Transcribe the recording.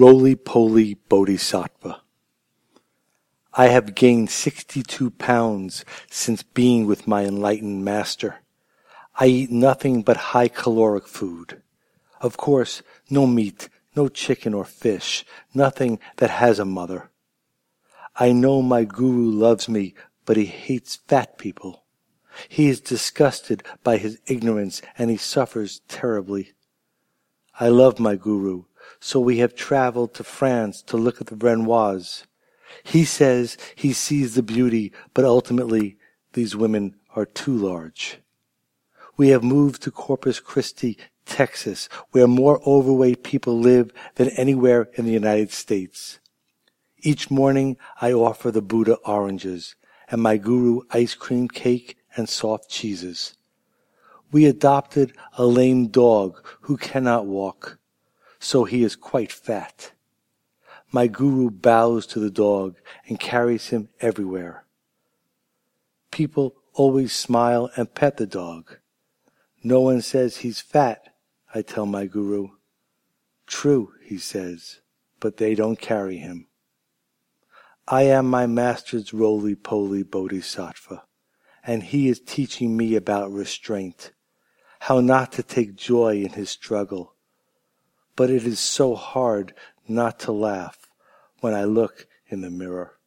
Roly-poly Bodhisattva. I have gained 62 pounds since being with my enlightened master. I eat nothing but high-caloric food. Of course, no meat, no chicken or fish, nothing that has a mother. I know my guru loves me, but he hates fat people. He is disgusted by his ignorance and he suffers terribly. I love my guru, so we have traveled to France to look at the Renoirs. He says he sees the beauty, but ultimately these women are too large. We have moved to Corpus Christi, Texas, where more overweight people live than anywhere in the United States. Each morning I offer the Buddha oranges, and my guru ice cream cake and soft cheeses. We adopted a lame dog who cannot walk, so he is quite fat. My guru bows to the dog and carries him everywhere. People always smile and pet the dog. No one says he's fat, I tell my guru. True, he says, but they don't carry him. I am my master's roly-poly bodhisattva, and he is teaching me about restraint, how not to take joy in his struggle. But it is so hard not to laugh when I look in the mirror.